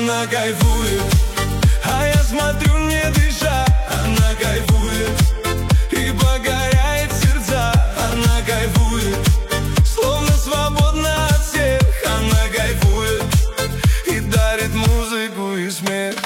Она кайфует, а я смотрю, не дыша. Она кайфует и покоряет сердца. Она кайфует, словно свободна от всех. Она кайфует и дарит музыку и смех.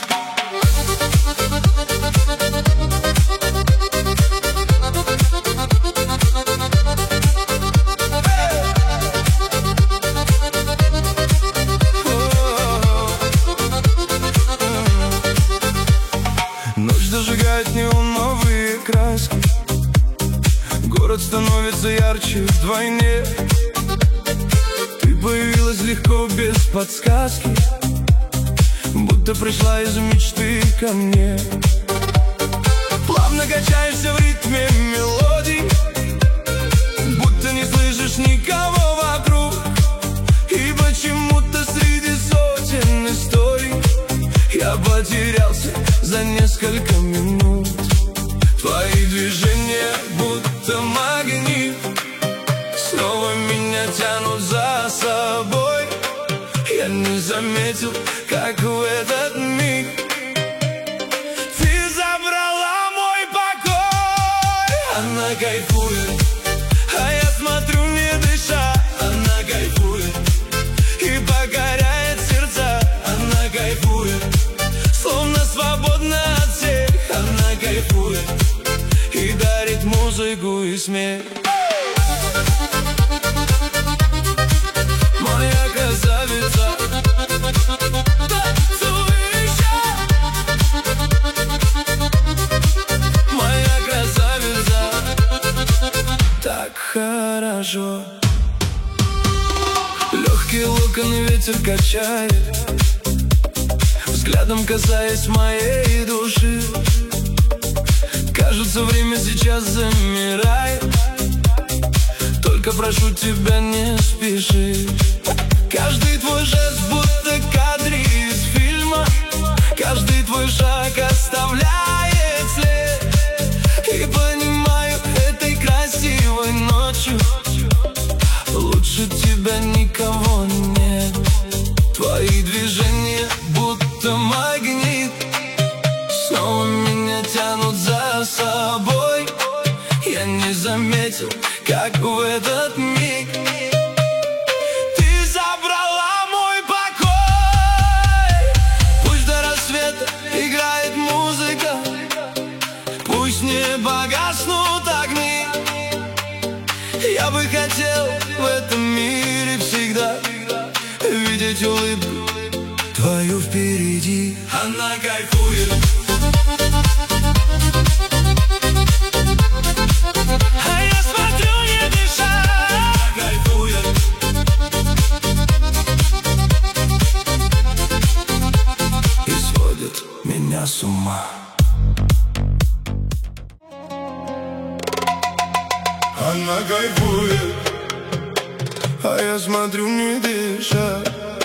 Ночь зажигает неоновые краски. Город становится ярче вдвойне. Ты появилась легко, без подсказки, будто пришла из мечты ко мне. Плавно качаешься в ритме мелодий, будто не слышишь никого вокруг. И почему-то среди сотен историй я потерялся за несколько минут. Твои движения будто магнит, снова меня тянут за собой. Я не заметил, как в этот миг ты забрала мой покой. Она кайфует, а я смотрю, не дыша. Она кайфует и покоряет сердца. Она кайфует, словно свободна от всех. Она кайфует и дарит музыку и смех. Моя красавица, танцуй еще. Моя красавица, так хорошо. Легкие локоны ветер качает, взглядом касаясь моей души. Кажется, время сейчас замирает. Только прошу тебя, не спеши. Каждый твой жест будто кадр из фильма. Каждый твой шаг оставляет след. И понимаю, этой красивой ночью лучше тебя никого нет. Твои движения будто магнит, снова меня тянут за собой. Я не заметил, как в этот миг ты забрала мой покой. Пусть до рассвета играет музыка, пусть не погаснут огни. Я бы хотел в этом мире всегда видеть улыбку твою впереди. Она кайфует, а я смотрю, не дыша. Она кайфует и сводит меня с ума. Она кайфует, а я смотрю, не дыша.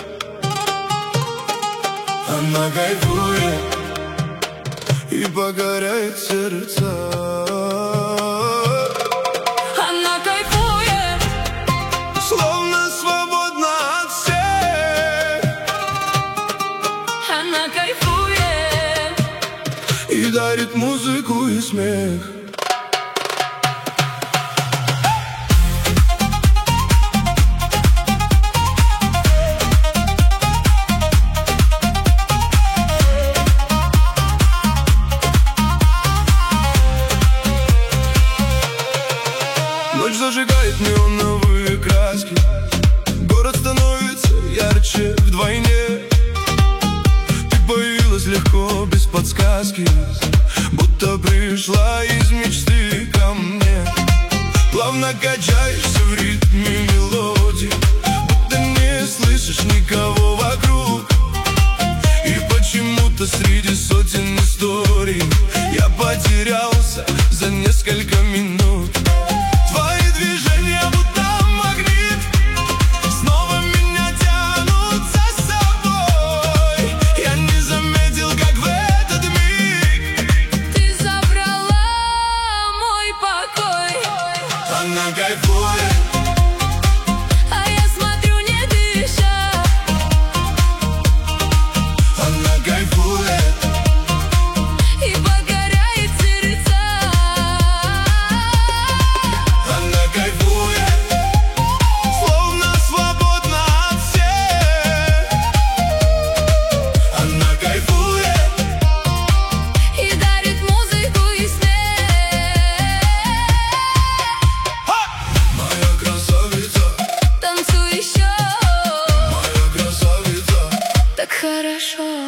Она кайфует и покоряет сердца. Она кайфует, словно свободна от всех. она кайфует и дарит музыку и смех. Ночь зажигает неоновые краски. Город становится ярче вдвойне. Ты появилась легко, без подсказки, будто пришла из мечты ко мне. Плавно качаешься в ритме мелодий, будто не слышишь никого вокруг. И почему-то среди сотен историй я потерялся за несколько минут. Твои движения будто магнит, снова меня тянут за собой. Я не заметил, как в этот миг ты забрала мой покой. она кайфует, А я смотрю, не дыша. хорошо.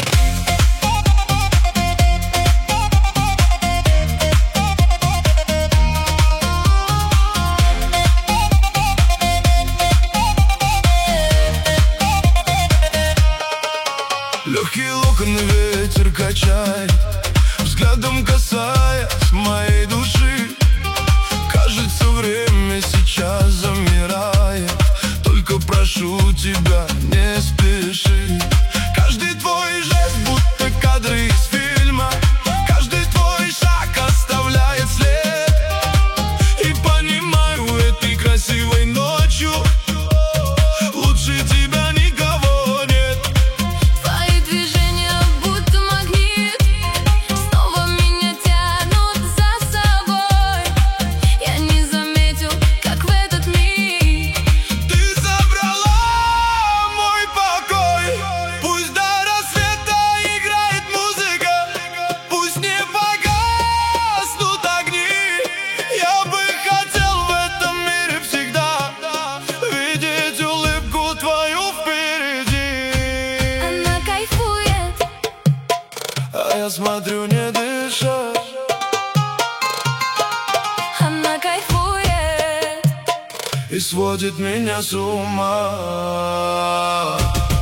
Легкие локоны ветер качает, взглядом касаясь моей души. Кажется, время сейчас замирает. Только прошу тебя, не спеши. Каждый твой жест, будто кадры из фильма. Каждый твой шаг оставляет след. И понимаю, этой красивой ночью лучше тебя никого нет. Твои движения будто магнит, снова меня тянут за собой. Я не заметил, как в этот миг Ты забрала мой покой. Пусть до рассвета играет музыка, пусть не погаснут огни. Я бы хотел в этом мире всегда видеть улыбку твою впереди. она кайфует. А я смотрю, не дыша. Она кайфует. И сводит меня с ума.